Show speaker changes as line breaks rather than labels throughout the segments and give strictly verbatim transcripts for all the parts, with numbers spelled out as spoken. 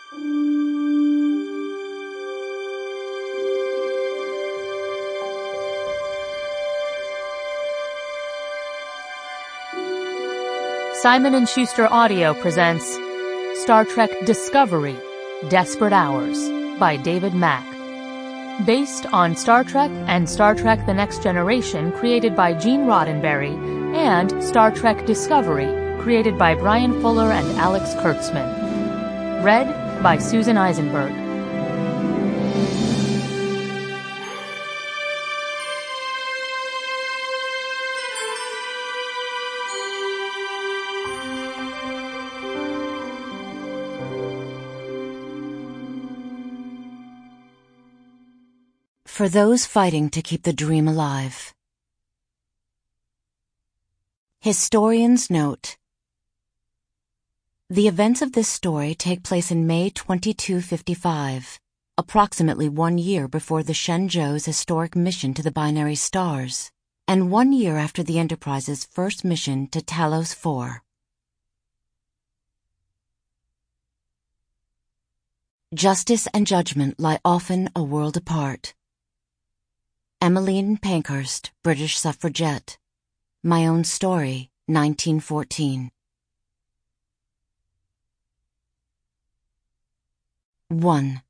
Simon and Schuster Audio presents Star Trek Discovery, Desperate Hours by David Mack. Based on Star Trek and Star Trek The Next Generation created by Gene Roddenberry and Star Trek Discovery created by Brian Fuller and Alex Kurtzman. Read by Susan Eisenberg.
For those fighting to keep the dream alive. Historians note: the events of this story take place in May twenty-two fifty-five, approximately one year before the Shenzhou's historic mission to the binary stars, and one year after the Enterprise's first mission to Talos four. Justice and judgment lie often a world apart. Emmeline Pankhurst, British suffragette. My Own Story, nineteen fourteen. one.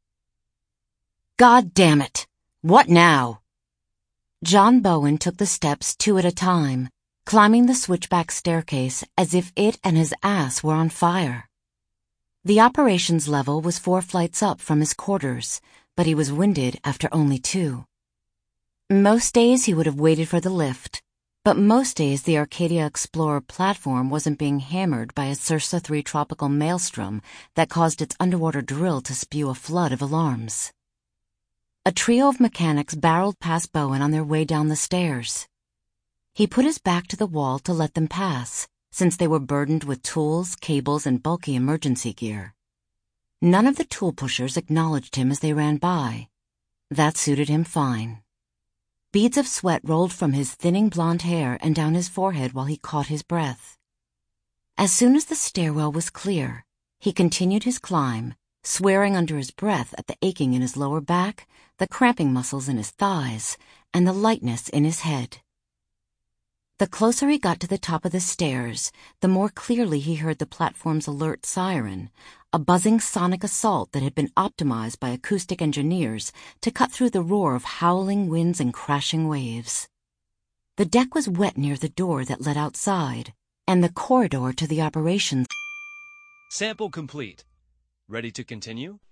God damn it! What now? John Bowen took the steps two at a time, climbing the switchback staircase as if it and his ass were on fire. The operations level was four flights up from his quarters, but he was winded after only two. Most days he would have waited for the lift, but most days the Arcadia Explorer platform wasn't being hammered by a Sursa three tropical maelstrom that caused its underwater drill to spew a flood of alarms. A trio of mechanics barreled past Bowen on their way down the stairs. He put his back to the wall to let them pass, since they were burdened with tools, cables, and bulky emergency gear. None of the tool pushers acknowledged him as they ran by. That suited him fine. Beads of sweat rolled from his thinning blonde hair and down his forehead while he caught his breath. As soon as the stairwell was clear, he continued his climb, swearing under his breath at the aching in his lower back, the cramping muscles in his thighs, and the lightness in his head. The closer he got to the top of the stairs, the more clearly he heard the platform's alert siren, a buzzing sonic assault that had been optimized by acoustic engineers to cut through the roar of howling winds and crashing waves. The deck was wet near the door that led outside, and the corridor to the operations.
Sample complete. Ready to continue?